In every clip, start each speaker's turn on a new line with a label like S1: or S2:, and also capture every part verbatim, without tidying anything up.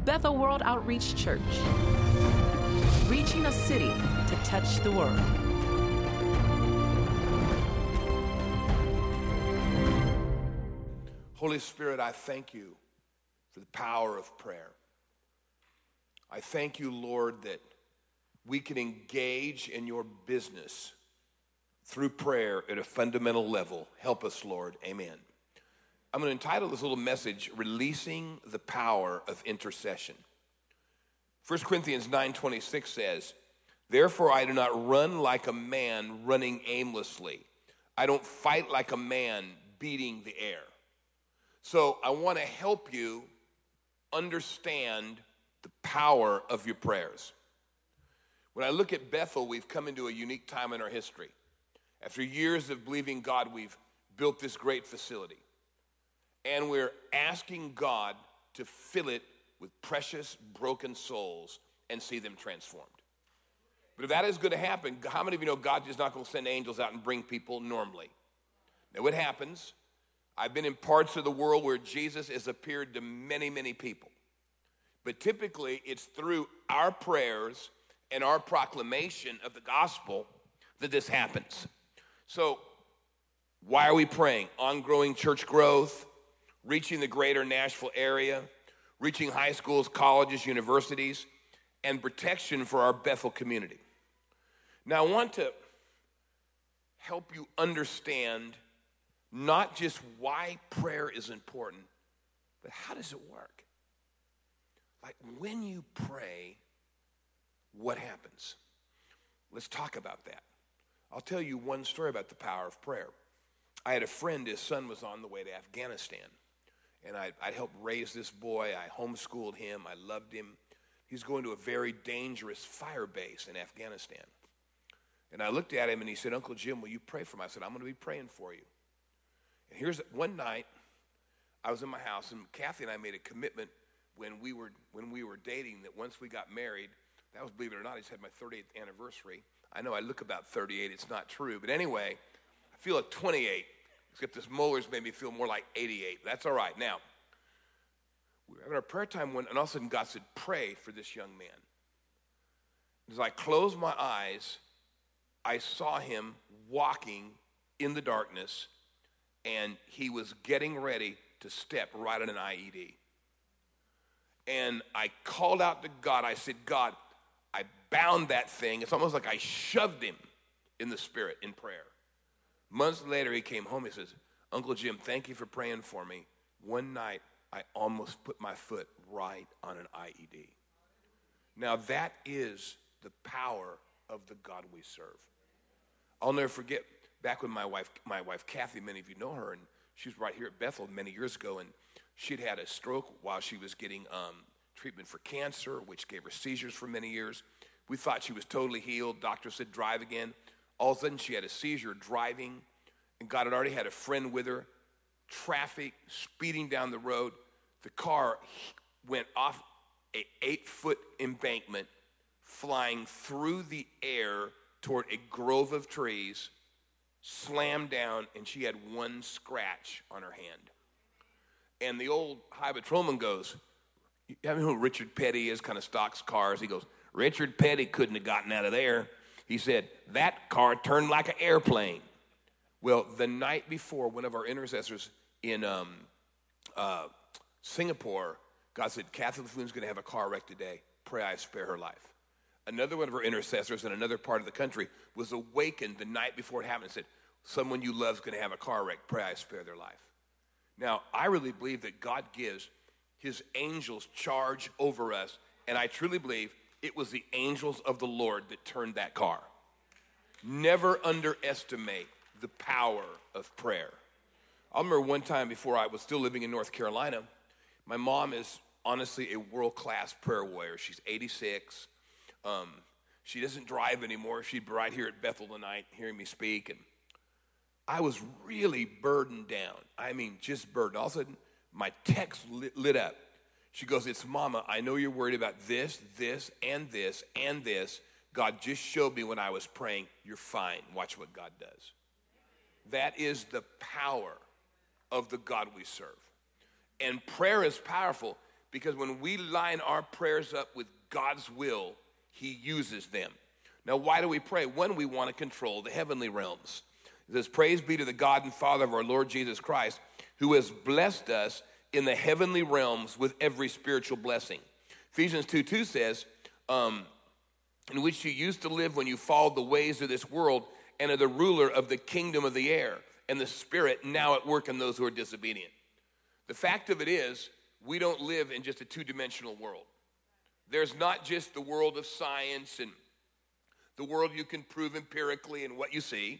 S1: Bethel World Outreach Church, reaching a city to touch the world.
S2: Holy Spirit, I thank you for the power of prayer. I thank you, Lord, that we can engage in your business through prayer at a fundamental level. Help us, Lord. Amen. I'm going to entitle this little message, Releasing the Power of Intercession. First Corinthians nine twenty-six says, "Therefore I do not run like a man running aimlessly. I don't fight like a man beating the air." So I want to help you understand the power of your prayers. When I look at Bethel, we've come into a unique time in our history. After years of believing God, we've built this great facility. And we're asking God to fill it with precious, broken souls and see them transformed. But if that is going to happen, how many of you know God is not going to send angels out and bring people normally? Now, it happens. I've been in parts of the world where Jesus has appeared to many, many people. But typically, it's through our prayers and our proclamation of the gospel that this happens. So, why are we praying? Ongoing church growth, reaching the greater Nashville area, reaching high schools, colleges, universities, and protection for our Bethel community. Now, I want to help you understand not just why prayer is important, but how does it work? Like, when you pray, what happens? Let's talk about that. I'll tell you one story about the power of prayer. I had a friend, his son was on the way to Afghanistan, and I, I helped raise this boy. I homeschooled him. I loved him. He's going to a very dangerous fire base in Afghanistan. And I looked at him, and he said, "Uncle Jim, will you pray for me?" I said, "I'm going to be praying for you." And here's one night, I was in my house, and Kathy and I made a commitment when we were when we were dating that once we got married, that was, believe it or not, I just had my thirty-eighth anniversary. I know I look about thirty-eight. It's not true. But anyway, I feel like twenty-eight, except this molars made me feel more like eighty-eight. That's all right. Now, we were having our prayer time, when, and all of a sudden God said, "Pray for this young man." As I closed my eyes, I saw him walking in the darkness, and he was getting ready to step right on an I E D. And I called out to God. I said, "God, I bound that thing." It's almost like I shoved him in the spirit in prayer. Months later, he came home. He says, "Uncle Jim, thank you for praying for me. One night, I almost put my foot right on an I E D." Now, that is the power of the God we serve. I'll never forget, back when my wife, my wife Kathy, many of you know her, and she was right here at Bethel many years ago, and she'd had a stroke while she was getting um, treatment for cancer, which gave her seizures for many years. We thought she was totally healed. Doctor said, "Drive again." All of a sudden, she had a seizure driving, and God had already had a friend with her. Traffic, speeding down the road. The car went off an eight-foot embankment, flying through the air toward a grove of trees, slammed down, and she had one scratch on her hand. And the old high patrolman goes, "You know who Richard Petty is, kind of stocks cars?" He goes, "Richard Petty couldn't have gotten out of there." He said, "That car turned like an airplane." Well, the night before, one of our intercessors in um, uh, Singapore, God said, "Kathy LaFoon's going to have a car wreck today. Pray I spare her life." Another one of our intercessors in another part of the country was awakened the night before it happened and said, "Someone you love is going to have a car wreck. Pray I spare their life." Now, I really believe that God gives his angels charge over us, and I truly believe it was the angels of the Lord that turned that car. Never underestimate the power of prayer. I remember one time before I was still living in North Carolina, my mom is honestly a world-class prayer warrior. She's eighty-six. Um, she doesn't drive anymore. She'd be right here at Bethel tonight hearing me speak, and I was really burdened down. I mean, just burdened. All of a sudden, my text lit, lit up. She goes, "It's Mama, I know you're worried about this, this, and this, and this. God just showed me when I was praying, you're fine. Watch what God does." That is the power of the God we serve. And prayer is powerful Because when we line our prayers up with God's will, he uses them. Now, why do we pray? One, we want to control the heavenly realms. It says, praise be to the God and Father of our Lord Jesus Christ, who has blessed us in the heavenly realms with every spiritual blessing. Ephesians two two says, um, in which you used to live when you followed the ways of this world and are the ruler of the kingdom of the air and the spirit now at work in those who are disobedient. The fact of it is, we don't live in just a two-dimensional world. There's not just the world of science and the world you can prove empirically and what you see.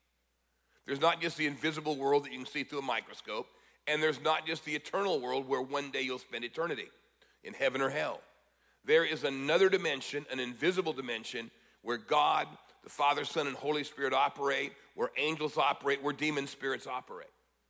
S2: There's not just the invisible world that you can see through a microscope. And there's not just the eternal world where one day you'll spend eternity in heaven or hell. There is another dimension, an invisible dimension, where God, the Father, Son, and Holy Spirit operate, where angels operate, where demon spirits operate.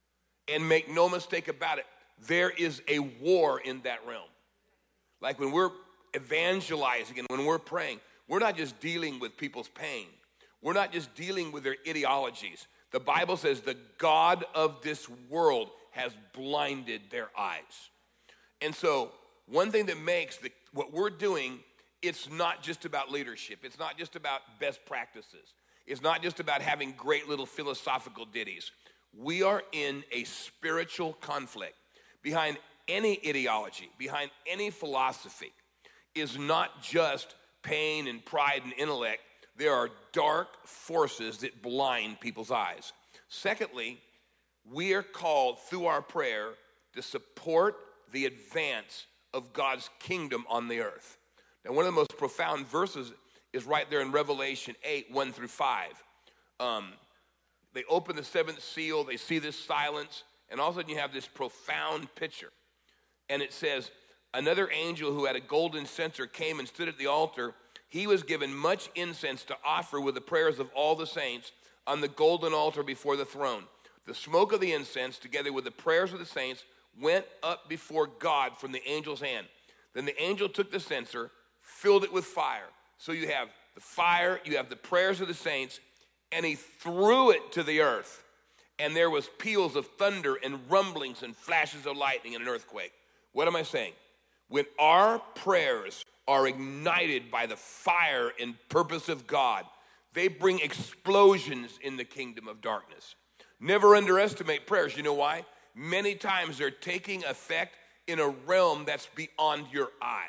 S2: And make no mistake about it, there is a war in that realm. Like when we're evangelizing and when we're praying, we're not just dealing with people's pain. We're not just dealing with their ideologies. The Bible says the God of this world has blinded their eyes. And so one thing that makes the, what we're doing, it's not just about leadership. It's not just about best practices. It's not just about having great little philosophical ditties. We are in a spiritual conflict. Behind any ideology, behind any philosophy, is not just pain and pride and intellect. There are dark forces that blind people's eyes. Secondly, we are called through our prayer to support the advance of God's kingdom on the earth. Now, one of the most profound verses is right there in Revelation eight, one through five. Um, they open the seventh seal, they see this silence, and all of a sudden you have this profound picture. And it says, another angel who had a golden censer came and stood at the altar. He was given much incense to offer with the prayers of all the saints on the golden altar before the throne. The smoke of the incense, together with the prayers of the saints, went up before God from the angel's hand. Then the angel took the censer, filled it with fire. So you have the fire, you have the prayers of the saints, and he threw it to the earth. And there was peals of thunder and rumblings and flashes of lightning and an earthquake. What am I saying? When our prayers are ignited by the fire and purpose of God, they bring explosions in the kingdom of darkness. Never underestimate prayers. You know why? Many times they're taking effect in a realm that's beyond your eye.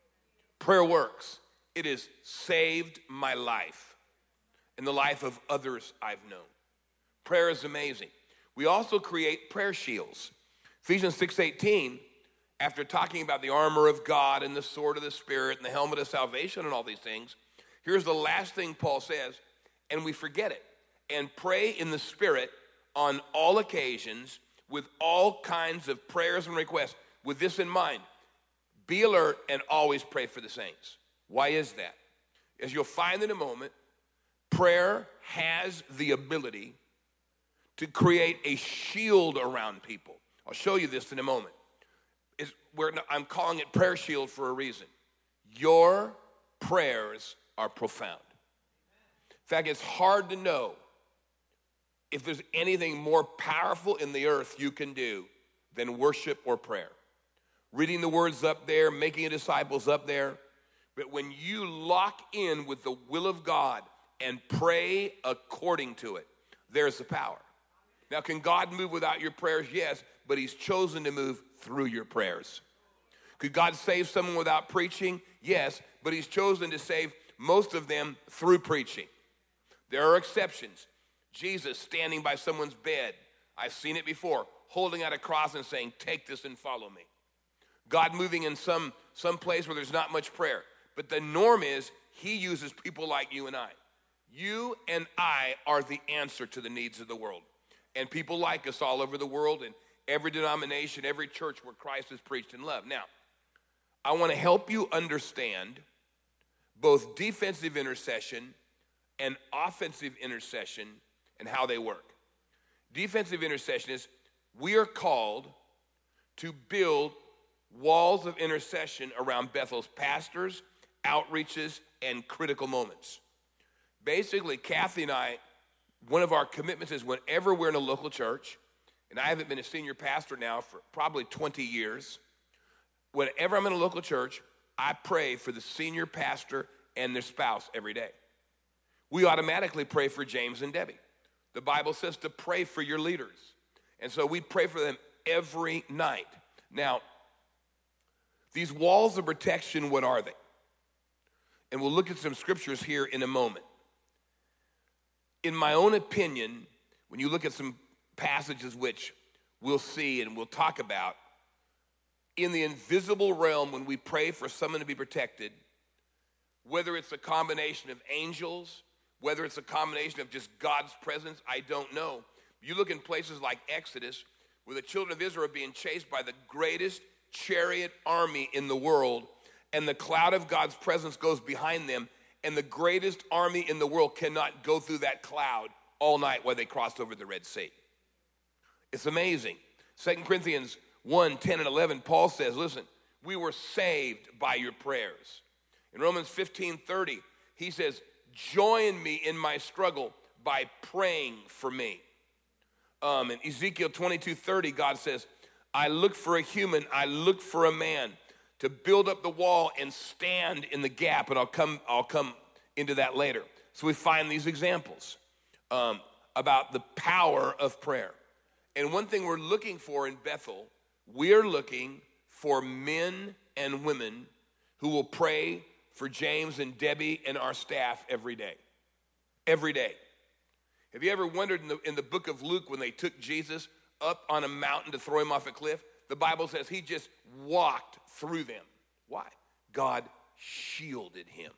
S2: Prayer works. It has saved my life and the life of others I've known. Prayer is amazing. We also create prayer shields. Ephesians six eighteen, after talking about the armor of God and the sword of the Spirit and the helmet of salvation and all these things, here's the last thing Paul says, and we forget it. And pray in the Spirit on all occasions with all kinds of prayers and requests. With this in mind, be alert and always pray for the saints. Why is that? As you'll find in a moment, prayer has the ability to create a shield around people. I'll show you this in a moment. It's, we're, I'm calling it prayer shield for a reason. Your prayers are profound. In fact, it's hard to know if there's anything more powerful in the earth you can do than worship or prayer. Reading the words up there, making disciples up there. But when you lock in with the will of God and pray according to it, there's the power. Now, can God move without your prayers? Yes, but he's chosen to move through your prayers. Could God save someone without preaching? Yes, but he's chosen to save most of them through preaching. There are exceptions. Jesus standing by someone's bed. I've seen it before, holding out a cross and saying, take this and follow me. God moving in some, some place where there's not much prayer. But the norm is he uses people like you and I. You and I are the answer to the needs of the world. And people like us all over the world and every denomination, every church where Christ is preached and loved. Now, I want to help you understand both defensive intercession and offensive intercession and how they work. Defensive intercession is we are called to build walls of intercession around Bethel's pastors, outreaches, and critical moments. Basically, Kathy and I, one of our commitments is whenever we're in a local church, and I haven't been a senior pastor now for probably twenty years, whenever I'm in a local church, I pray for the senior pastor and their spouse every day. We automatically pray for James and Debbie. The Bible says to pray for your leaders. And so we pray for them every night. Now, these walls of protection, what are they? And we'll look at some scriptures here in a moment. In my own opinion, when you look at some passages which we'll see and we'll talk about, in the invisible realm, when we pray for someone to be protected, whether it's a combination of angels, whether it's a combination of just God's presence, I don't know. You look in places like Exodus, where the children of Israel are being chased by the greatest chariot army in the world, and the cloud of God's presence goes behind them, and the greatest army in the world cannot go through that cloud all night while they crossed over the Red Sea. It's amazing. Second Corinthians one, ten, and eleven, Paul says, listen, we were saved by your prayers. In Romans fifteen thirty, he says, join me in my struggle by praying for me. Um, in Ezekiel twenty-two thirty, God says, I look for a human, I look for a man to build up the wall and stand in the gap, and I'll come, I'll come into that later. So we find these examples um, about the power of prayer. And one thing we're looking for in Bethel, we're looking for men and women who will pray for James and Debbie and our staff every day. Every day. Have you ever wondered in the, in the book of Luke when they took Jesus up on a mountain to throw him off a cliff? The Bible says he just walked through them. Why? God shielded him.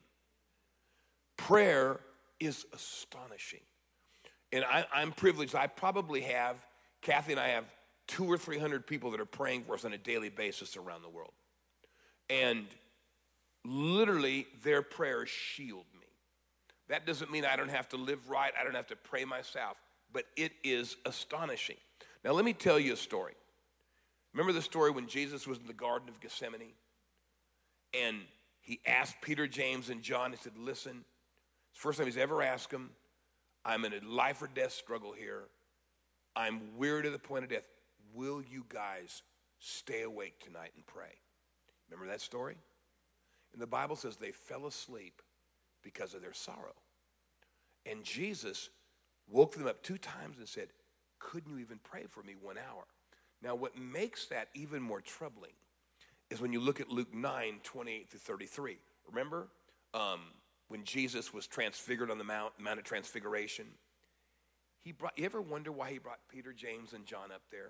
S2: Prayer is astonishing. And I, I'm privileged. I probably have, Kathy and I have two or three hundred people that are praying for us on a daily basis around the world. And literally their prayers shield me. That doesn't mean I don't have to live right. I don't have to pray myself. But it is astonishing. Now let me tell you a story. Remember the story when Jesus was in the Garden of Gethsemane? And he asked Peter, James, and John, he said, listen, it's the first time he's ever asked them, I'm in a life or death struggle here. I'm weary to the point of death. Will you guys stay awake tonight and pray? Remember that story? And the Bible says they fell asleep because of their sorrow. And Jesus woke them up two times and said, couldn't you even pray for me one hour? Now, what makes that even more troubling is when you look at Luke nine, twenty-eight through thirty-three. Remember um, when Jesus was transfigured on the Mount, Mount of Transfiguration? He brought. You ever wonder why he brought Peter, James, and John up there?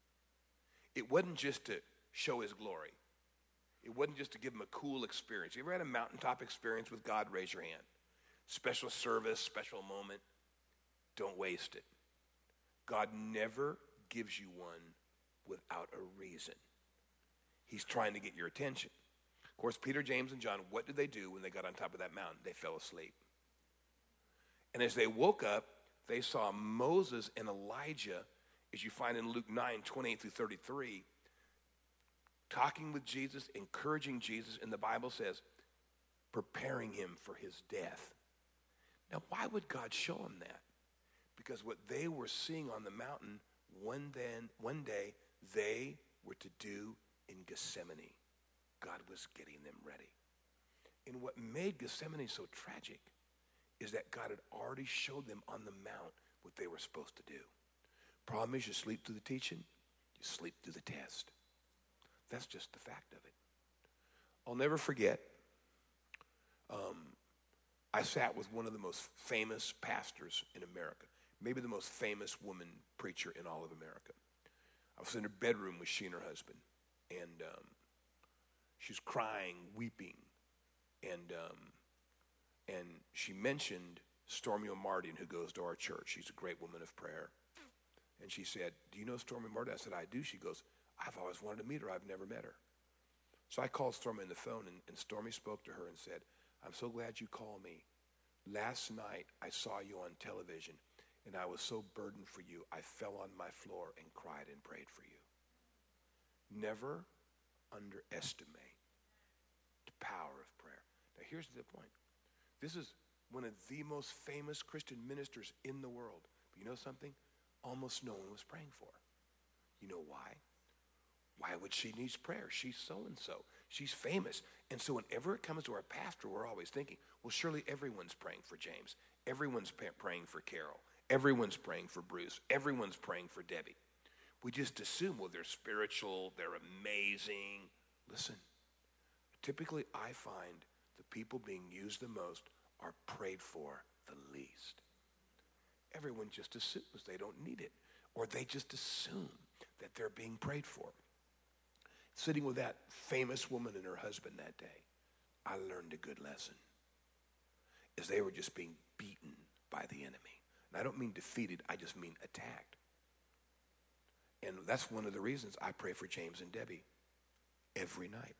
S2: It wasn't just to show his glory. It wasn't just to give them a cool experience. You ever had a mountaintop experience with God? Raise your hand. Special service, special moment. Don't waste it. God never gives you one without a reason. He's trying to get your attention. Of course, Peter, James, and John, what did they do when they got on top of that mountain? They fell asleep. And as they woke up, they saw Moses and Elijah, as you find in Luke nine, twenty-eight through thirty-three, talking with Jesus, encouraging Jesus, and the Bible says, preparing him for his death. Now, why would God show him that? Because what they were seeing on the mountain, one, then, one day, they were to do in Gethsemane. God was getting them ready. And what made Gethsemane so tragic is that God had already showed them on the mount what they were supposed to do. Problem is, you sleep through the teaching, you sleep through the test. That's just the fact of it. I'll never forget, um, I sat with one of the most famous pastors in America, maybe the most famous woman preacher in all of America. I was in her bedroom with she and her husband, and um, she was crying, weeping, and um, and she mentioned Stormy O'Martin, who goes to our church. She's a great woman of prayer. And she said, do you know Stormy O'Martin? I said, I do. She goes, I've always wanted to meet her. I've never met her. So I called Stormy on the phone, and, and Stormy spoke to her and said, I'm so glad you called me. Last night I saw you on television, and I was so burdened for you, I fell on my floor and cried and prayed for you. Never underestimate the power of prayer. Now here's the point. This is one of the most famous Christian ministers in the world. But you know something? Almost no one was praying for her. You know why? Why would she need prayer? She's so-and-so. She's famous. And so whenever it comes to our pastor, we're always thinking, well, surely everyone's praying for James. Everyone's praying for Carol. Everyone's praying for Bruce. Everyone's praying for Debbie. We just assume, well, they're spiritual, they're amazing. Listen, typically I find the people being used the most are prayed for the least. Everyone just assumes they don't need it, or they just assume that they're being prayed for. Sitting with that famous woman and her husband that day, I learned a good lesson, as they were just being beaten by the enemy. And I don't mean defeated, I just mean attacked. And that's one of the reasons I pray for James and Debbie every night.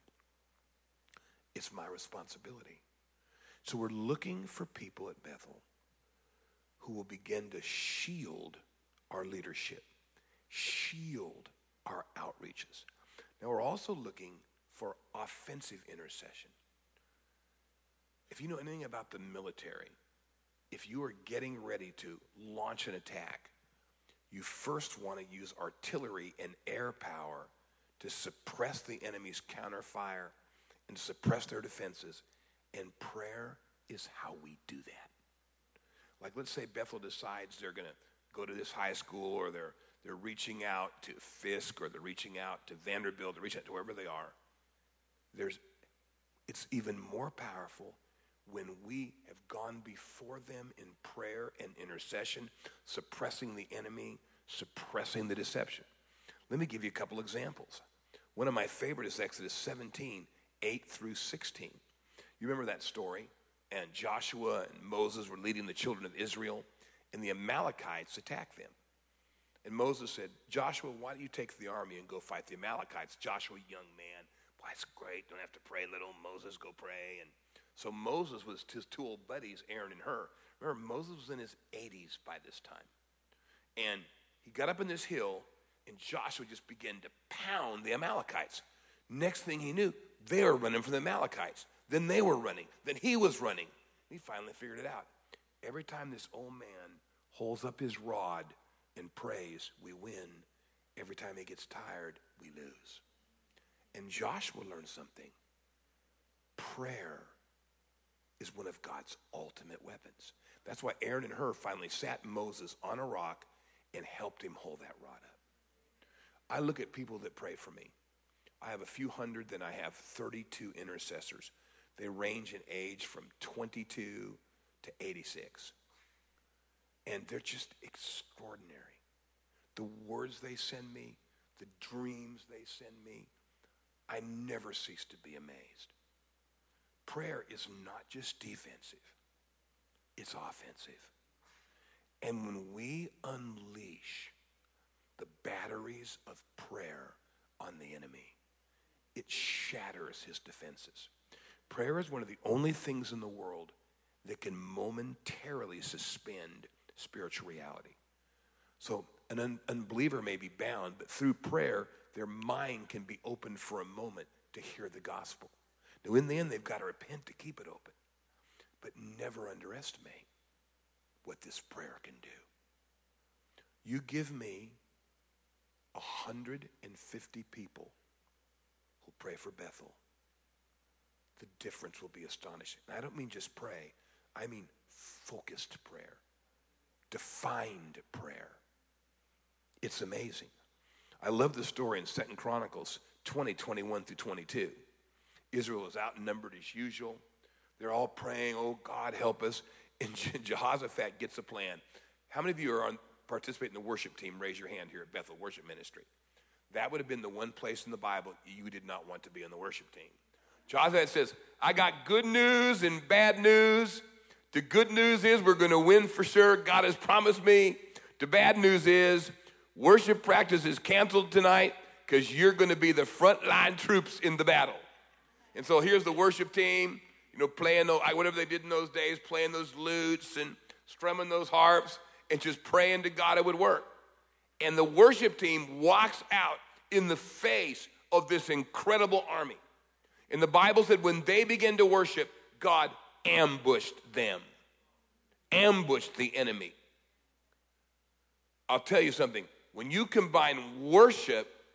S2: It's my responsibility. So we're looking for people at Bethel who will begin to shield our leadership, shield our outreaches. Now we're also looking for offensive intercession. If you know anything about the military, if you are getting ready to launch an attack, you first want to use artillery and air power to suppress the enemy's counterfire and suppress their defenses. And prayer is how we do that. Like, let's say Bethel decides they're going to go to this high school, or they're they're reaching out to Fisk, or they're reaching out to Vanderbilt, they're reaching out to wherever they are. There's, it's even more powerful when we have gone before them in prayer and intercession, suppressing the enemy, suppressing the deception. Let me give you a couple examples. One of my favorite is Exodus seventeen, eight through sixteen. You remember that story? And Joshua and Moses were leading the children of Israel, and the Amalekites attacked them. And Moses said, Joshua, why don't you take the army and go fight the Amalekites? Joshua, young man, boy, it's great. Don't have to pray little. Moses, go pray. And so Moses was his two old buddies, Aaron and Hur. Remember, Moses was in his eighties by this time. And he got up in this hill, and Joshua just began to pound the Amalekites. Next thing he knew, they were running from the Amalekites. Then they were running. Then he was running. He finally figured it out. Every time this old man holds up his rod and prays, we win. Every time he gets tired, we lose. And Joshua learned something. Prayer is one of God's ultimate weapons. That's why Aaron and Hur finally sat Moses on a rock and helped him hold that rod up. I look at people that pray for me. I have a few hundred, then I have thirty-two intercessors. They range in age from twenty-two to eighty-six. And they're just extraordinary. The words they send me, the dreams they send me, I never cease to be amazed. Prayer is not just defensive, it's offensive. And when we unleash the batteries of prayer on the enemy, it shatters his defenses. Prayer is one of the only things in the world that can momentarily suspend spiritual reality. So an un- unbeliever may be bound, but through prayer, their mind can be opened for a moment to hear the gospel. Now, in the end, they've got to repent to keep it open. But never underestimate what this prayer can do. You give me one hundred fifty people who pray for Bethel. The difference will be astonishing. And I don't mean just pray. I mean focused prayer. Defined prayer. It's amazing. I love the story in Second Chronicles twenty, twenty-one through twenty-two. Israel is outnumbered as usual. They're all praying, oh, God, help us. And Jehoshaphat gets a plan. How many of you are on participating in the worship team? Raise your hand here at Bethel Worship Ministry. That would have been the one place in the Bible you did not want to be on the worship team. Jehoshaphat says, I got good news and bad news. The good news is we're going to win for sure. God has promised me. The bad news is worship practice is canceled tonight because you're going to be the frontline troops in the battle. And so here's the worship team, you know, playing those, whatever they did in those days, playing those lutes and strumming those harps and just praying to God it would work. And the worship team walks out in the face of this incredible army. And the Bible said when they began to worship, God ambushed them, ambushed the enemy. I'll tell you something. When you combine worship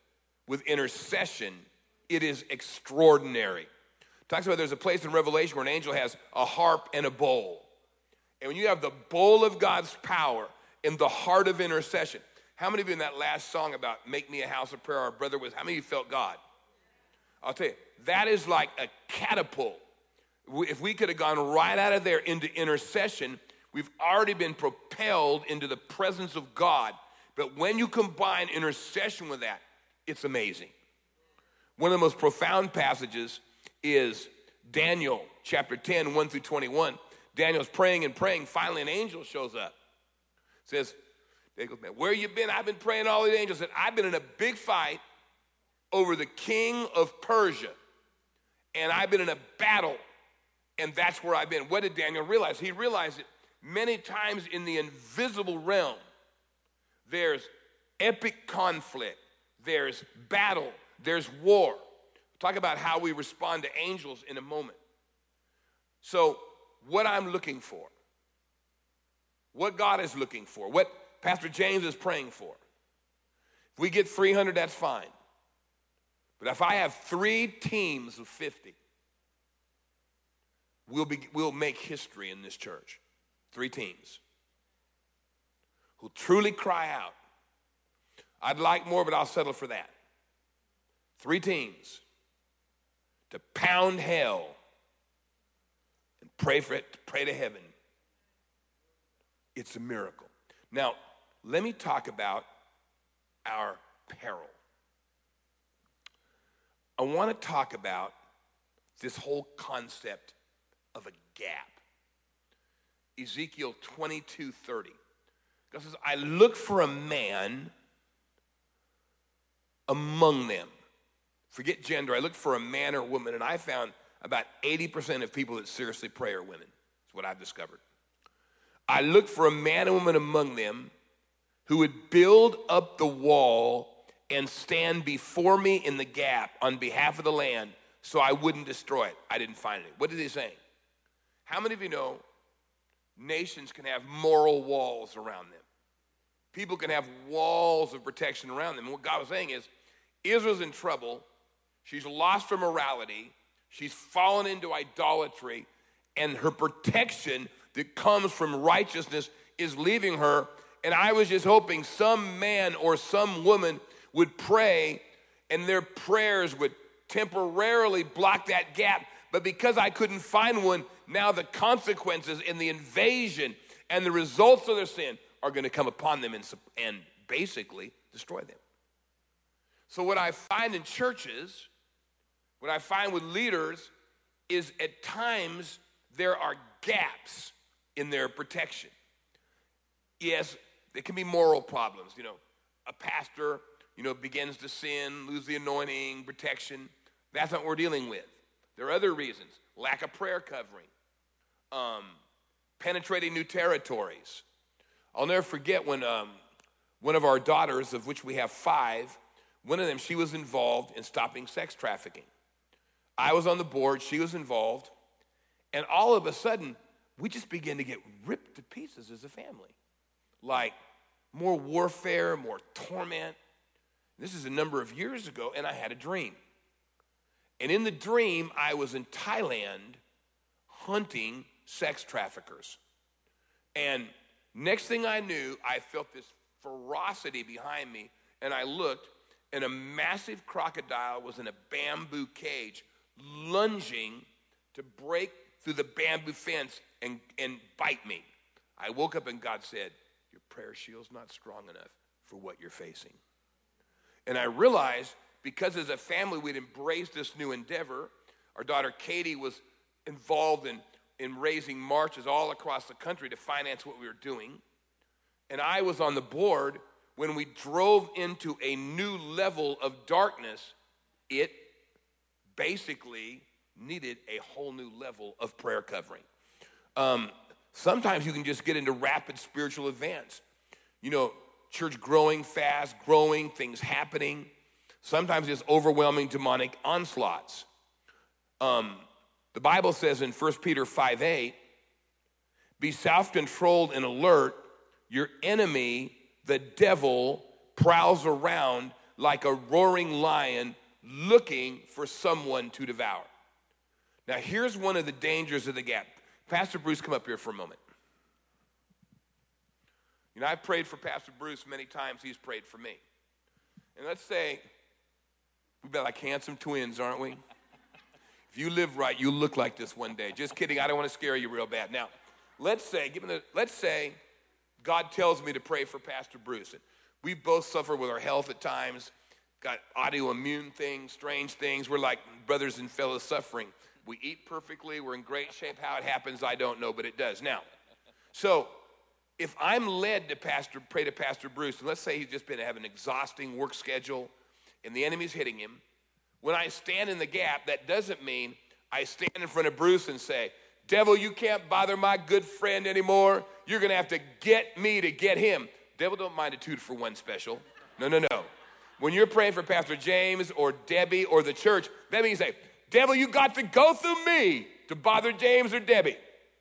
S2: with intercession, it is extraordinary. Talks about there's a place in Revelation where an angel has a harp and a bowl. And when you have the bowl of God's power in the heart of intercession, how many of you in that last song about Make Me a House of Prayer, our brother was, how many of you felt God? I'll tell you, that is like a catapult. If we could have gone right out of there into intercession, we've already been propelled into the presence of God. But when you combine intercession with that, it's amazing. One of the most profound passages is Daniel chapter ten, one through twenty-one. Daniel's praying and praying. Finally, an angel shows up. Says, where you been? I've been praying all the angels. Said, I've been in a big fight over the king of Persia. And I've been in a battle. And that's where I've been. What did Daniel realize? He realized that many times in the invisible realm, there's epic conflict. There's battle. There's war. We'll talk about how we respond to angels in a moment. So what I'm looking for, what God is looking for, what Pastor James is praying for. If we get three hundred, that's fine. But if I have three teams of fifty, we'll, be, we'll make history in this church. Three teams who truly cry out. I'd like more, but I'll settle for that. Three teams to pound hell and pray for it, pray to heaven. It's a miracle. Now, let me talk about our peril. I want to talk about this whole concept of a gap. Ezekiel twenty-two thirty. God says, I look for a man among them. Forget gender. I looked for a man or a woman, and I found about eighty percent of people that seriously pray are women. That's what I've discovered. I looked for a man and woman among them who would build up the wall and stand before me in the gap on behalf of the land so I wouldn't destroy it. I didn't find it. What is he saying? How many of you know nations can have moral walls around them? People can have walls of protection around them. And what God was saying is, Israel's in trouble. She's lost her morality. She's fallen into idolatry. And her protection that comes from righteousness is leaving her. And I was just hoping some man or some woman would pray, and their prayers would temporarily block that gap. But because I couldn't find one, now the consequences and the invasion and the results of their sin are going to come upon them and, and basically destroy them. So what I find in churches, what I find with leaders, is at times there are gaps in their protection. Yes, there can be moral problems. You know, a pastor, you know, begins to sin, lose the anointing, protection. That's not what we're dealing with. There are other reasons. Lack of prayer covering. Um, penetrating new territories. I'll never forget when um, one of our daughters, of which we have five, one of them, she was involved in stopping sex trafficking. I was on the board, she was involved, and all of a sudden, we just began to get ripped to pieces as a family. Like more warfare, more torment. This is a number of years ago, and I had a dream. And in the dream, I was in Thailand hunting sex traffickers. And next thing I knew, I felt this ferocity behind me, and I looked, and a massive crocodile was in a bamboo cage, lunging to break through the bamboo fence and, and bite me. I woke up and God said, your prayer shield's not strong enough for what you're facing. And I realized, because as a family we'd embraced this new endeavor, our daughter Katie was involved in, in raising marches all across the country to finance what we were doing. And I was on the board when we drove into a new level of darkness. It basically needed a whole new level of prayer covering. Um, sometimes you can just get into rapid spiritual advance. You know, church growing fast, growing, things happening. Sometimes it's overwhelming demonic onslaughts. Um, the Bible says in First Peter five eight, be self-controlled and alert. Your enemy, the devil, prowls around like a roaring lion looking for someone to devour. Now, here's one of the dangers of the gap. Pastor Bruce, come up here for a moment. You know, I've prayed for Pastor Bruce many times. He's prayed for me. And let's say we've been like handsome twins, aren't we? If you live right, you'll look like this one day. Just kidding. I don't want to scare you real bad. Now, let's say, given the, let's say God tells me to pray for Pastor Bruce. And we both suffer with our health at times, got autoimmune things, strange things. We're like brothers and fellows suffering. We eat perfectly. We're in great shape. How it happens, I don't know, but it does. Now, so if I'm led to pastor, pray to Pastor Bruce, and let's say he's just been having an exhausting work schedule and the enemy's hitting him, when I stand in the gap, that doesn't mean I stand in front of Bruce and say, devil, you can't bother my good friend anymore. You're going to have to get me to get him. Devil don't mind a two for one special. No, no, no. When you're praying for Pastor James or Debbie or the church, that means you say, devil, you got to go through me to bother James or Debbie.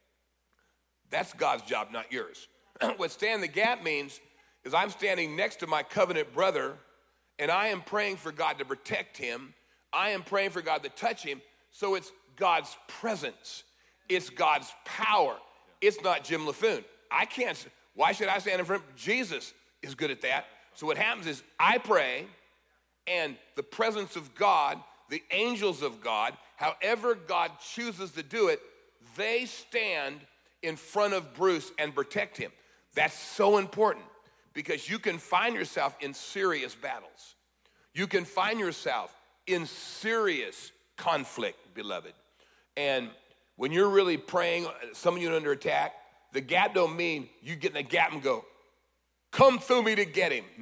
S2: That's God's job, not yours. What stand in the gap means is I'm standing next to my covenant brother, and I am praying for God to protect him. I am praying for God to touch him. So it's God's presence. It's God's power. It's not Jim LaFoon. I can't. Why should I stand in front? Jesus is good at that. So what happens is I pray, and the presence of God, the angels of God, however God chooses to do it, they stand in front of Bruce and protect him. That's so important because you can find yourself in serious battles. You can find yourself in serious conflict, beloved. And when you're really praying, some of you are under attack, the gap don't mean you get in the gap and go, come through me to get him.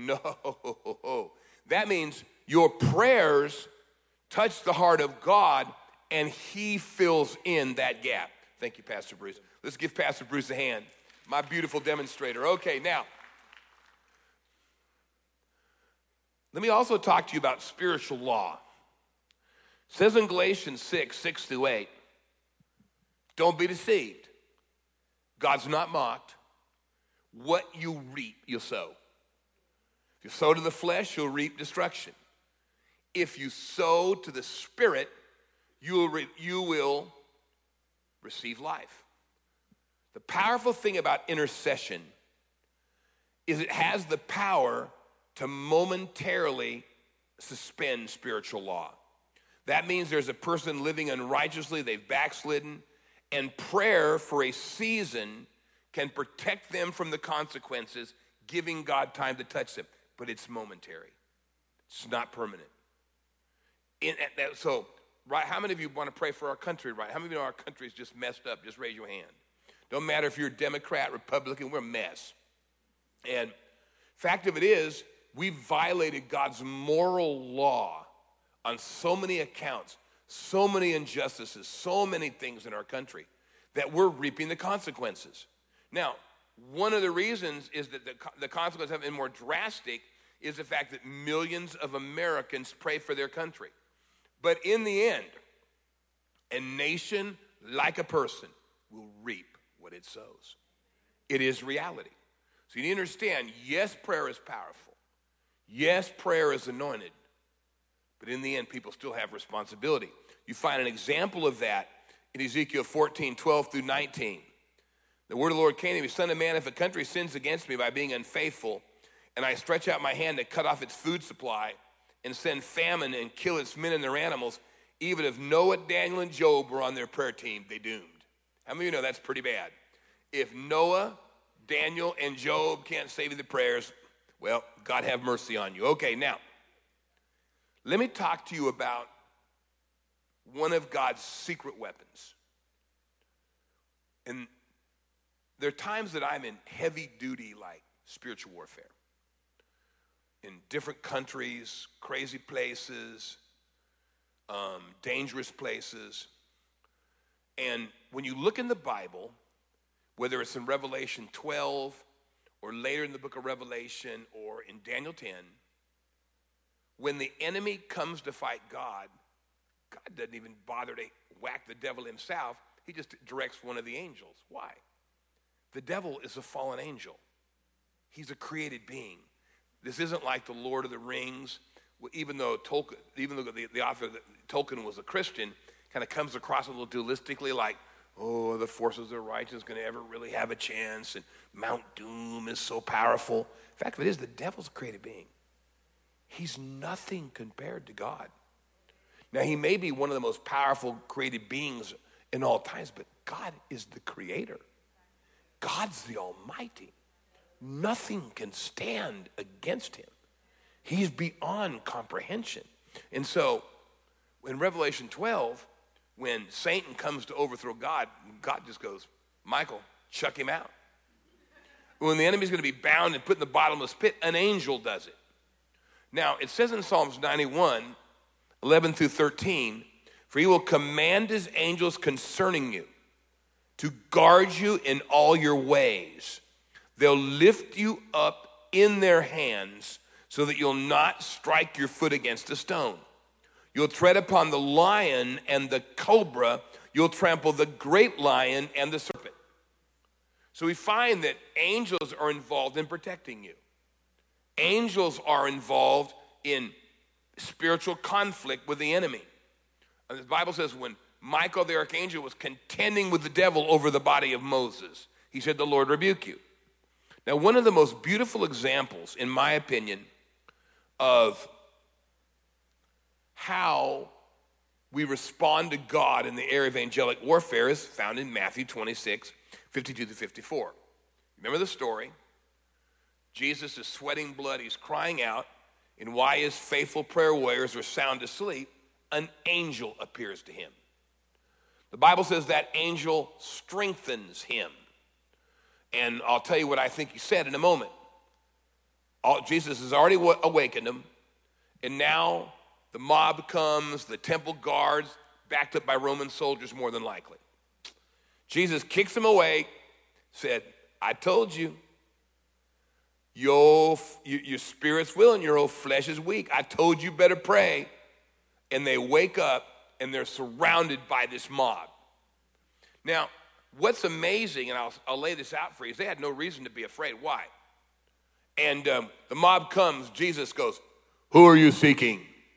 S2: No. That means your prayers touch the heart of God and he fills in that gap. Thank you, Pastor Bruce. Let's give Pastor Bruce a hand. My beautiful demonstrator. Okay, now, let me also talk to you about spiritual law. It says in Galatians six, six through eight, don't be deceived. God's not mocked. What you reap, you'll sow. If you sow to the flesh, you'll reap destruction. If you sow to the Spirit, you will, re- you will receive life. The powerful thing about intercession is it has the power to momentarily suspend spiritual law. That means there's a person living unrighteously, they've backslidden, and prayer for a season can protect them from the consequences, giving God time to touch them. But it's momentary. It's not permanent. In, so, right, how many of you want to pray for our country, right? How many of you know our country is just messed up? Just raise your hand. Don't matter if you're a Democrat, Republican, we're a mess. And fact of it is, we violated God's moral law on so many accounts, so many injustices, so many things in our country that we're reaping the consequences. Now, one of the reasons is that the, the consequences have been more drastic is the fact that millions of Americans pray for their country. But in the end, a nation like a person will reap what it sows. It is reality. So you need to understand, yes, prayer is powerful. Yes, prayer is anointed. But in the end, people still have responsibility. You find an example of that in Ezekiel fourteen, twelve through nineteen. The word of the Lord came to me, Son of man, if a country sins against me by being unfaithful, and I stretch out my hand to cut off its food supply and send famine and kill its men and their animals, even if Noah, Daniel, and Job were on their prayer team, they doomed. How many of you know that's pretty bad? If Noah, Daniel, and Job can't save you the prayers, well, God have mercy on you. Okay, now, let me talk to you about one of God's secret weapons. And there are times that I'm in heavy duty, like spiritual warfare. In different countries, crazy places, um, dangerous places. And when you look in the Bible, whether it's in Revelation twelve or later in the book of Revelation or in Daniel ten, when the enemy comes to fight God, God doesn't even bother to whack the devil himself. He just directs one of the angels. Why? The devil is a fallen angel. He's a created being. This isn't like the Lord of the Rings even though Tolkien, even though the, the author, Tolkien was a Christian, kind of comes across a little dualistically like, oh, the forces of the righteous going to ever really have a chance, and Mount Doom is so powerful. The fact of it is, the devil's a created being. He's nothing compared to God. Now, he may be one of the most powerful created beings in all times, but God is the creator. God's the Almighty. Nothing can stand against him. He's beyond comprehension. And so, in Revelation twelve, when Satan comes to overthrow God, God just goes, Michael, chuck him out. When the enemy's going to be bound and put in the bottomless pit, an angel does it. Now, it says in Psalms ninety-one, eleven through thirteen, for he will command his angels concerning you to guard you in all your ways. They'll lift you up in their hands so that you'll not strike your foot against a stone. You'll tread upon the lion and the cobra. You'll trample the great lion and the serpent. So we find that angels are involved in protecting you. Angels are involved in spiritual conflict with the enemy. And the Bible says when Michael the archangel was contending with the devil over the body of Moses, he said, the Lord rebuke you. Now, one of the most beautiful examples, in my opinion, of how we respond to God in the area of angelic warfare is found in Matthew twenty-six, fifty-two to fifty-four. Remember the story? Jesus is sweating blood. He's crying out. And while his faithful prayer warriors are sound asleep, an angel appears to him. The Bible says that angel strengthens him. And I'll tell you what I think he said in a moment. All, Jesus has already w- awakened him. And now the mob comes, the temple guards, backed up by Roman soldiers more than likely. Jesus kicks him awake, said, I told you, your, your spirit's willing, your old flesh is weak. I told you better pray. And they wake up and they're surrounded by this mob. Now, what's amazing, and I'll, I'll lay this out for you, is they had no reason to be afraid. Why? And um, the mob comes, Jesus goes, who are you seeking?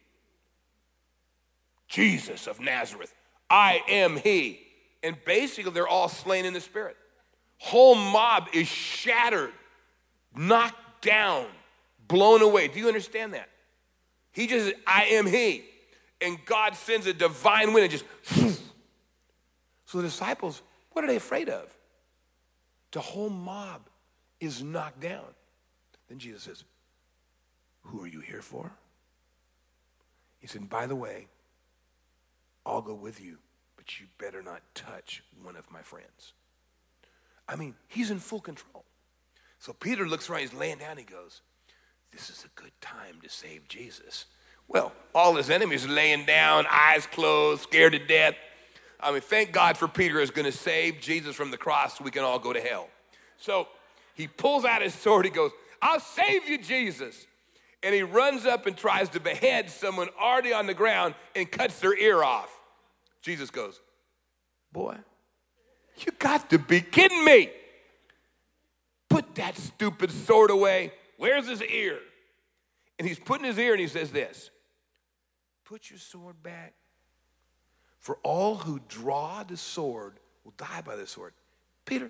S2: Jesus of Nazareth. I am he. And basically, they're all slain in the spirit. Whole mob is shattered, knocked down, blown away. Do you understand that? He just said, I am he. And God sends a divine wind and just, so the disciples, what are they afraid of? The whole mob is knocked down. Then Jesus says, who are you here for? He said, by the way, I'll go with you, but you better not touch one of my friends. I mean, he's in full control. So Peter looks around, he's laying down, he goes, this is a good time to save Jesus. Well, all his enemies are laying down, eyes closed, scared to death. I mean, thank God for Peter is going to save Jesus from the cross so we can all go to hell. So he pulls out his sword, he goes, I'll save you, Jesus. And he runs up and tries to behead someone already on the ground and cuts their ear off. Jesus goes, boy, you got to be kidding me. Put that stupid sword away. Where's his ear? And he's putting his ear and he says this, put your sword back. For all who draw the sword will die by the sword. Peter,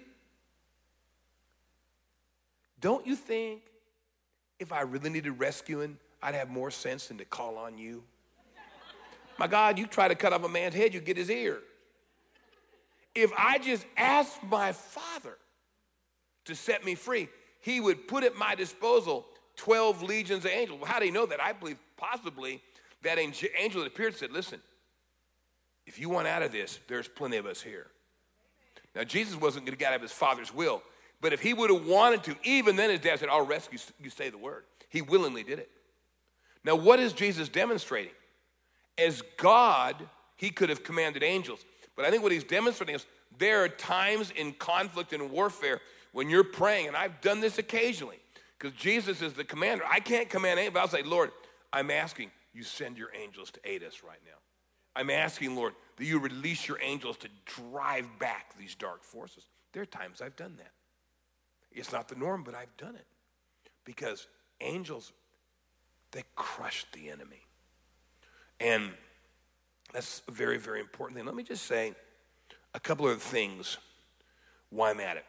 S2: don't you think if I really needed rescuing, I'd have more sense than to call on you? My God, you try to cut off a man's head, you get his ear. If I just asked my Father to set me free, he would put at my disposal twelve legions of angels. Well, how do you know that? I believe possibly that angel that appeared said, listen, if you want out of this, there's plenty of us here. Now, Jesus wasn't going to get out of his Father's will, but if he would have wanted to, even then his dad said, I'll rescue you, say the word. He willingly did it. Now, what is Jesus demonstrating? As God, he could have commanded angels, but I think what he's demonstrating is there are times in conflict and warfare when you're praying, and I've done this occasionally, because Jesus is the commander. I can't command angels, but I'll say, Lord, I'm asking you send your angels to aid us right now. I'm asking, Lord, that you release your angels to drive back these dark forces. There are times I've done that. It's not the norm, but I've done it. Because angels They crushed the enemy. And that's a very, very important thing. Let me just say a couple of things why I'm at it.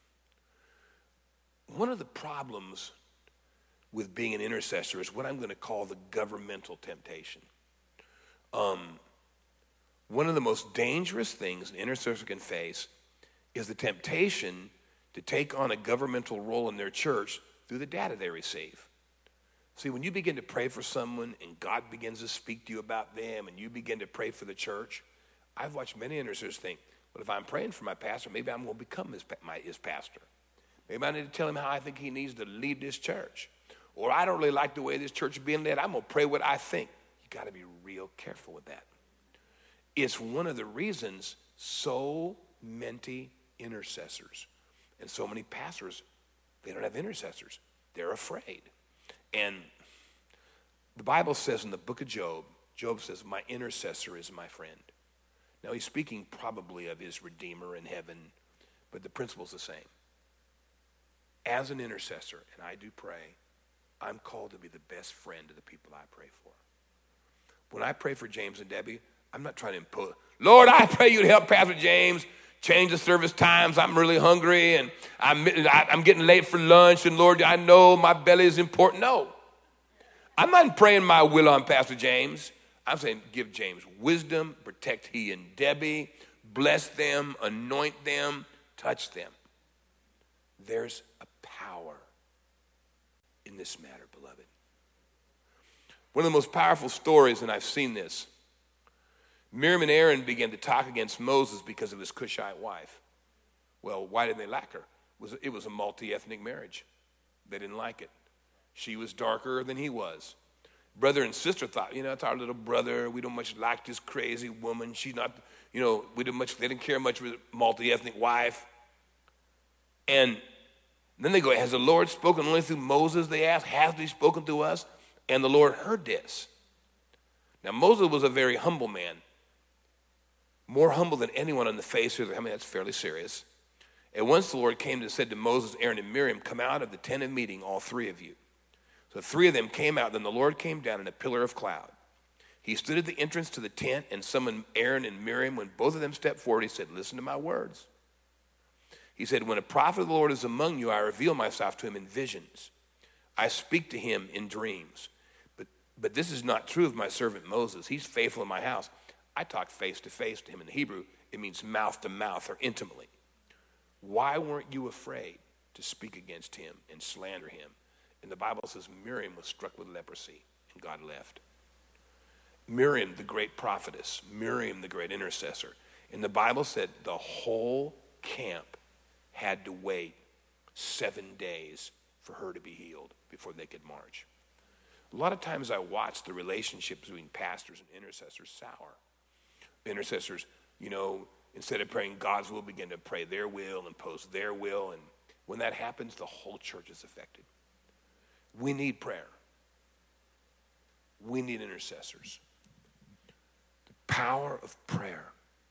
S2: One of the problems with being an intercessor is what I'm going to call the governmental temptation. Um, one of the most dangerous things an intercessor can face is the temptation to take on a governmental role in their church through the data they receive. See, when you begin to pray for someone and God begins to speak to you about them and you begin to pray for the church, I've watched many intercessors think, well, if I'm praying for my pastor, maybe I'm going to become his, my, his pastor. Maybe I need to tell him how I think he needs to lead this church. Or I don't really like the way this church is being led. I'm going to pray what I think. You got to be real careful with that. It's one of the reasons so many intercessors and so many pastors, they don't have intercessors. They're afraid. And the Bible says in the book of Job, Job says, my intercessor is my friend. Now he's speaking probably of his Redeemer in heaven, but the principle's the same. As an intercessor, and I do pray, I'm called to be the best friend to the people I pray for. When I pray for James and Debbie, I'm not trying to impose, Lord, I pray you'd help Pastor James change the service times. I'm really hungry, and I'm, I'm getting late for lunch, and Lord, I know my belly is important. No. I'm not praying my will on Pastor James. I'm saying give James wisdom, protect he and Debbie, bless them, anoint them, touch them. There's a power in this matter, beloved. One of the most powerful stories, and I've seen this, Miriam and Aaron began to talk against Moses because of his Cushite wife. Well, why didn't they like her? It was, it was a multi-ethnic marriage. They didn't like it. She was darker than he was. Brother and sister thought, you know, it's our little brother. We don't much like this crazy woman. She's not, you know, we didn't much, they didn't care much for the multi-ethnic wife. And then they go, has the Lord spoken only through Moses? They asked, has he spoken to us? And the Lord heard this. Now, Moses was a very humble man. More humble than anyone on the face of the earth. I mean, that's fairly serious. And once the Lord came and said to Moses, Aaron, and Miriam, come out of the tent of meeting, all three of you. So three of them came out. Then the Lord came down in a pillar of cloud. He stood at the entrance to the tent and summoned Aaron and Miriam. When both of them stepped forward, he said, listen to my words. He said, when a prophet of the Lord is among you, I reveal myself to him in visions. I speak to him in dreams. But, but this is not true of my servant Moses. He's faithful in my house. I talk face to face to him. In the Hebrew, it means mouth to mouth or intimately. Why weren't you afraid to speak against him and slander him? And the Bible says Miriam was struck with leprosy and God left. Miriam, the great prophetess, Miriam, the great intercessor. And the Bible said the whole camp had to wait seven days for her to be healed before they could march. A lot of times I watch the relationship between pastors and intercessors sour. Intercessors, you know, instead of praying God's will, begin to pray their will, impose their will. And when that happens, the whole church is affected. We need prayer. We need intercessors. The power of prayer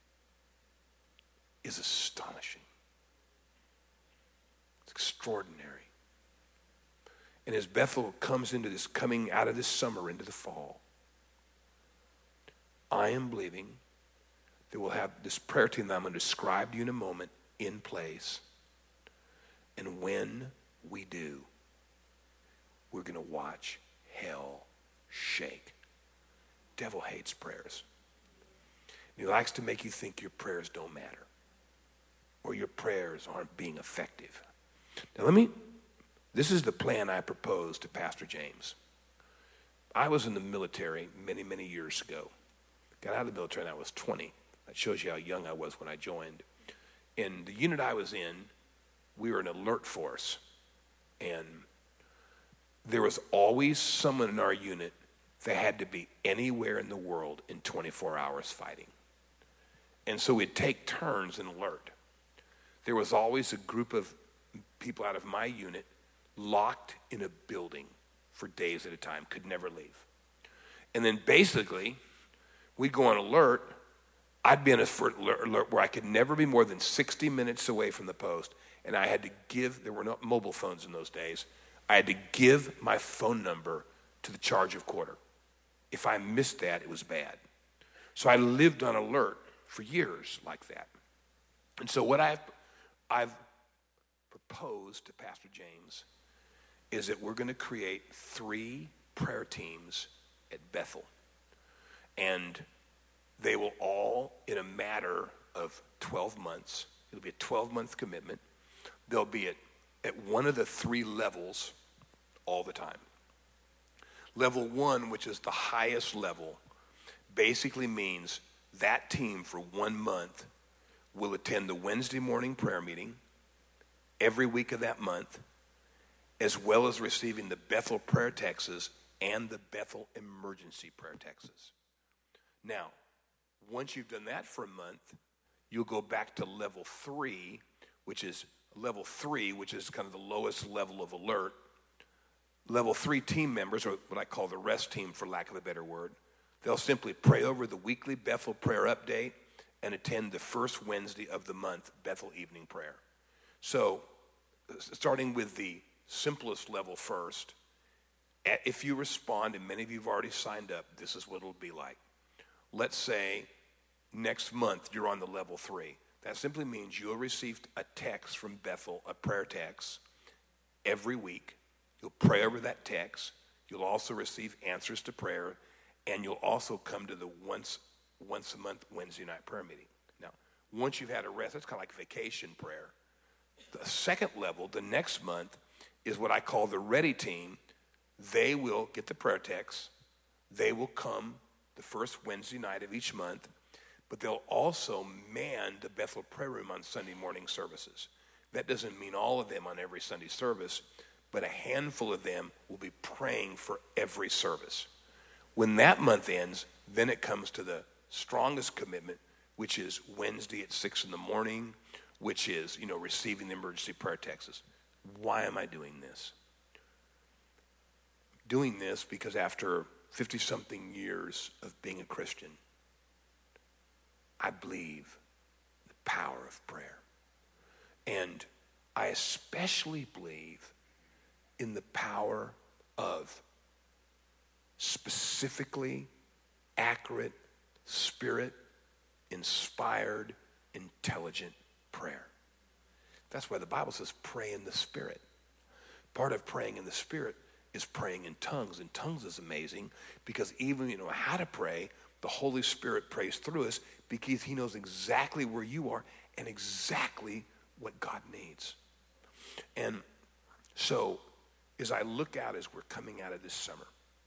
S2: is astonishing. It's extraordinary. And as Bethel comes into this, coming out of this summer into the fall, I am believing that we'll have this prayer team that I'm going to describe to you in a moment in place. And when we do, we're going to watch hell shake. Devil hates prayers. He likes to make you think your prayers don't matter or your prayers aren't being effective. Now let me, this is the plan I proposed to Pastor James. I was in the military many, many years ago. Got out of the military when I was twenty. That shows you how young I was when I joined. In the unit I was in, we were an alert force. And there was always someone in our unit that had to be anywhere in the world in twenty-four hours fighting. And so we'd take turns in alert. There was always a group of people out of my unit locked in a building for days at a time, could never leave. And then basically, we'd go on alert. I'd be in a alert where I could never be more than sixty minutes away from the post. And I had to give, there were no mobile phones in those days. I had to give my phone number to the charge of quarter. If I missed that, it was bad. So I lived on alert for years like that. And so what I've, I've proposed to Pastor James is that we're going to create three prayer teams at Bethel. And they will all, in a matter of twelve months, it'll be a twelve-month commitment. They'll be at, at one of the three levels all the time. Level one, which is the highest level, basically means that team for one month will attend the Wednesday morning prayer meeting every week of that month, as well as receiving the Bethel prayer texts and the Bethel emergency prayer texts. Now, once you've done that for a month, you'll go back to level three, which is level three, which is kind of the lowest level of alert. Level three team members, or what I call the rest team for lack of a better word, they'll simply pray over the weekly Bethel prayer update and attend the first Wednesday of the month Bethel evening prayer. So, starting with the simplest level first, if you respond, and many of you have already signed up, this is what it'll be like. Let's say next month you're on the level three. That simply means you'll receive a text from Bethel, a prayer text, every week. You'll pray over that text. You'll also receive answers to prayer, and you'll also come to the once once a month Wednesday night prayer meeting. Now, once you've had a rest, that's kind of like vacation prayer. The second level, the next month, is what I call the ready team. They will get the prayer text. They will come the first Wednesday night of each month, but they'll also man the Bethel prayer room on Sunday morning services. That doesn't mean all of them on every Sunday service, but a handful of them will be praying for every service. When that month ends, then it comes to the strongest commitment, which is Wednesday at six in the morning, which is, you know, receiving the emergency prayer texts. Why am I doing this? Doing this because after fifty-something years of being a Christian, I believe the power of prayer. And I especially believe in the power of specifically accurate, Spirit-inspired, intelligent prayer. That's why the Bible says pray in the Spirit. Part of praying in the Spirit is praying in tongues. And tongues is amazing because even you know how to pray, the Holy Spirit prays through us because he knows exactly where you are and exactly what God needs. And so as I look out as we're coming out of this summer,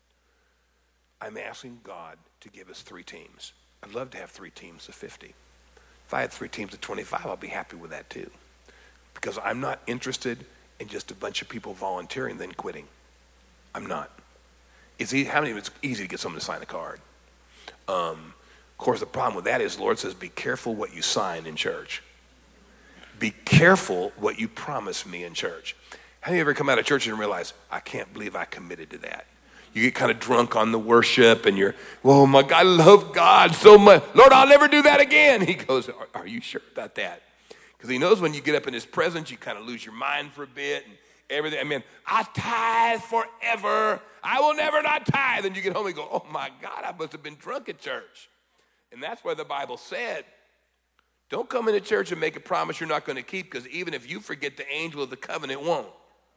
S2: I'm asking God to give us three teams. I'd love to have three teams of fifty. If I had three teams of twenty-five, I'll be happy with that too. Because I'm not interested in just a bunch of people volunteering and then quitting. I'm not. It's easy, how many of it's easy to get someone to sign a card? Um, of course, the problem with that is the Lord says, be careful what you sign in church. Be careful what you promise me in church. How many of you ever come out of church and realize, I can't believe I committed to that? You get kind of drunk on the worship and you're, oh my God, I love God so much. Lord, I'll never do that again. He goes, are, are you sure about that? Because he knows when you get up in his presence, you kind of lose your mind for a bit and everything. I mean, I tithe forever. I will never not tithe. And you get home and go, oh my God, I must have been drunk at church. And that's where the Bible said, don't come into church and make a promise you're not going to keep, because even if you forget, the angel of the covenant won't.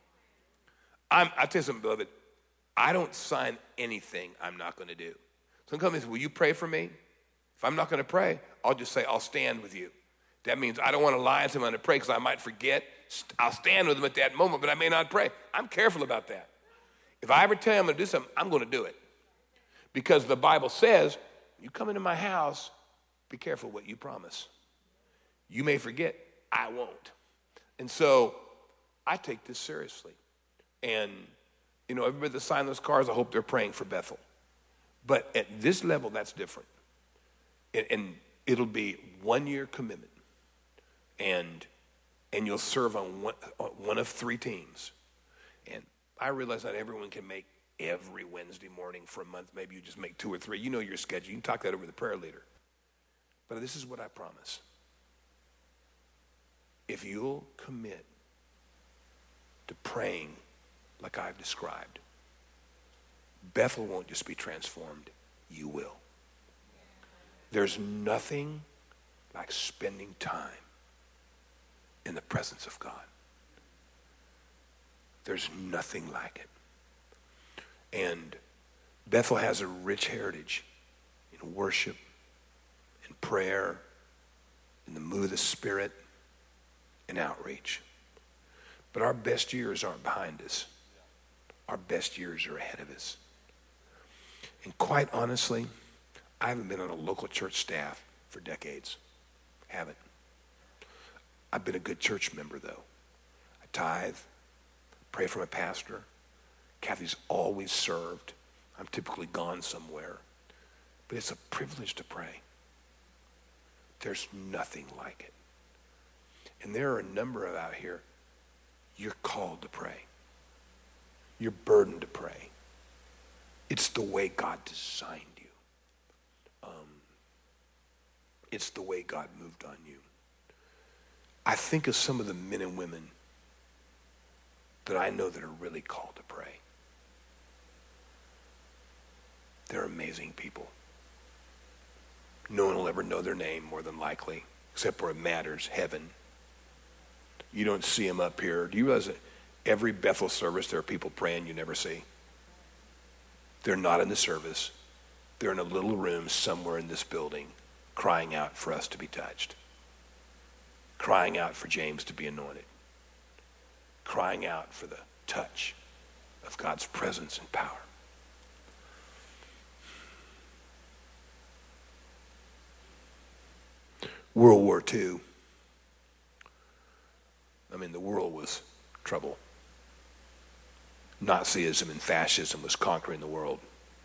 S2: I'm, I'll tell you something, beloved. I don't sign anything I'm not going to do. Someone comes and says, will you pray for me? If I'm not going to pray, I'll just say, I'll stand with you. That means I don't want to lie and say I'm going to pray because I might forget. I'll stand with them at that moment, but I may not pray. I'm careful about that. If I ever tell you I'm going to do something, I'm going to do it. Because the Bible says, you come into my house, be careful what you promise. You may forget, I won't. And so I take this seriously. And, you know, everybody that signed those cards, I hope they're praying for Bethel. But at this level, that's different. And, and it'll be one-year commitment. And and you'll serve on one, on one of three teams. And I realize not everyone can make every Wednesday morning for a month. Maybe you just make two or three. You know your schedule. You can talk that over with the prayer leader. But this is what I promise. If you'll commit to praying like I've described, Bethel won't just be transformed, you will. There's nothing like spending time in the presence of God. There's nothing like it. And Bethel has a rich heritage in worship, in prayer, in the move of the Spirit, in outreach. But our best years aren't behind us. Our best years are ahead of us. And quite honestly, I haven't been on a local church staff for decades. Haven't. I've been a good church member, though. I tithe, pray for my pastor. Kathy's always served. I'm typically gone somewhere. But it's a privilege to pray. There's nothing like it. And there are a number of out here, you're called to pray. You're burdened to pray. It's the way God designed you. Um, it's the way God moved on you. I think of some of the men and women that I know that are really called to pray. They're amazing people. No one will ever know their name, more than likely, except where it matters, heaven. You don't see them up here. Do you realize that every Bethel service there are people praying you never see? They're not in the service. They're in a little room somewhere in this building crying out for us to be touched, crying out for James to be anointed, crying out for the touch of God's presence and power. World War Two. I mean, the world was trouble. Nazism and fascism was conquering the world.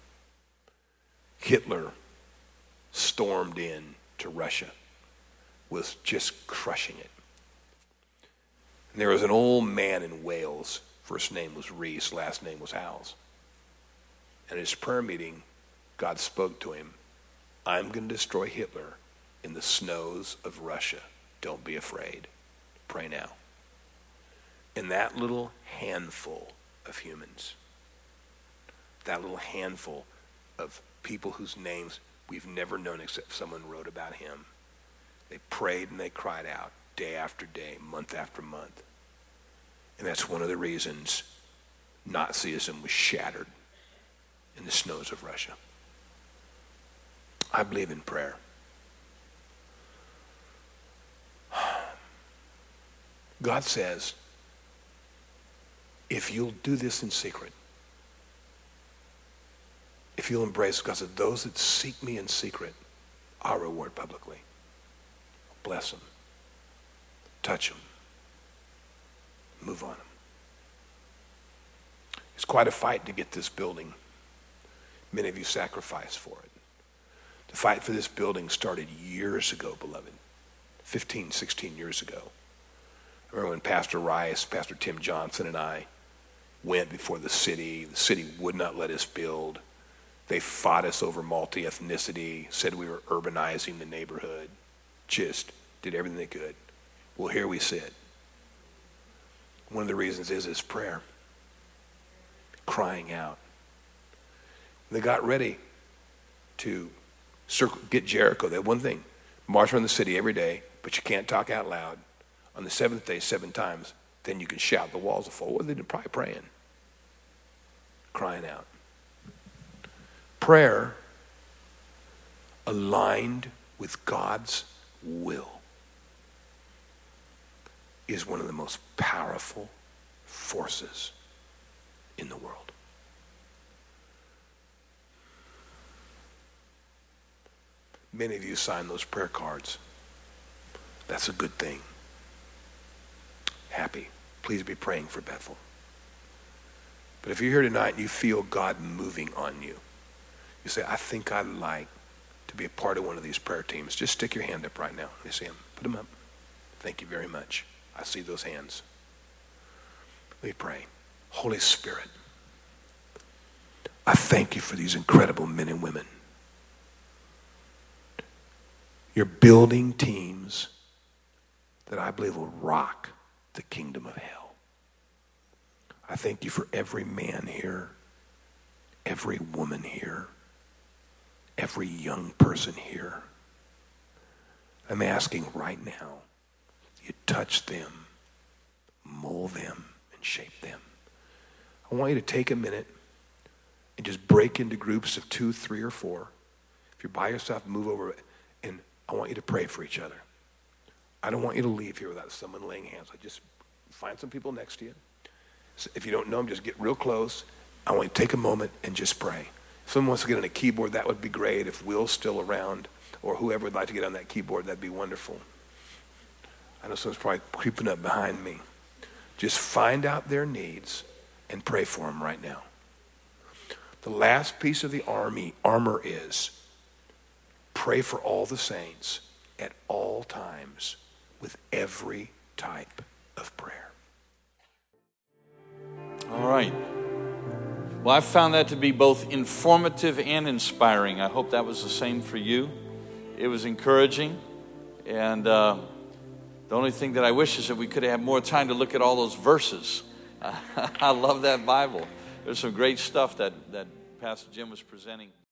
S2: Hitler stormed in to Russia, was just crushing it. And there was an old man in Wales, first name was Reese, last name was Howells. And at his prayer meeting, God spoke to him, I'm going to destroy Hitler in the snows of Russia. Don't be afraid. Pray now. And that little handful of humans, that little handful of people whose names we've never known except someone wrote about him, they prayed and they cried out day after day, month after month. And that's one of the reasons Nazism was shattered in the snows of Russia. I believe in prayer. God says, if you'll do this in secret, if you'll embrace, God said, those that seek me in secret, I'll reward publicly. Bless them. Touch them. Move on them. It's quite a fight to get this building. Many of you sacrificed for it. The fight for this building started years ago, beloved. fifteen, sixteen years ago. I remember when Pastor Rice, Pastor Tim Johnson, and I went before the city. The city would not let us build. They fought us over multi-ethnicity, said we were urbanizing the neighborhood, just did everything they could. Well, here we sit. One of the reasons is is prayer, crying out. They got ready to circle, get Jericho. They had one thing, march around the city every day, but you can't talk out loud. On the seventh day, seven times, then you can shout, the walls will fall. Well, they're probably praying, crying out. Prayer aligned with God's will is one of the most powerful forces in the world. Many of you signed those prayer cards. That's a good thing. Happy. Please be praying for Bethel. But if you're here tonight and you feel God moving on you, you say, I think I'd like to be a part of one of these prayer teams. Just stick your hand up right now. Let me see them. Put them up. Thank you very much. I see those hands. Let me pray. Holy Spirit, I thank you for these incredible men and women. You're building teams that I believe will rock the kingdom of hell. I thank you for every man here every woman here, every young person here. I'm asking right now, you touch them, mold them, and shape them. I want you to take a minute and just break into groups of two, three, or four. If you're by yourself, move over, and I want you to pray for each other. I don't want you to leave here without someone laying hands. I just find some people next to you. So if you don't know them, just get real close. I want you to take a moment and just pray. If someone wants to get on a keyboard, that would be great. If Will's still around, or whoever would like to get on that keyboard, that'd be wonderful. I know someone's probably creeping up behind me. Just find out their needs and pray for them right now. The last piece of the army armor is pray for all the saints at all times with every type of prayer.
S3: All right. Well, I found that to be both informative and inspiring. I hope that was the same for you. It was encouraging. And uh, the only thing that I wish is that we could have more time to look at all those verses. I love that Bible. There's some great stuff that, that Pastor Jim was presenting.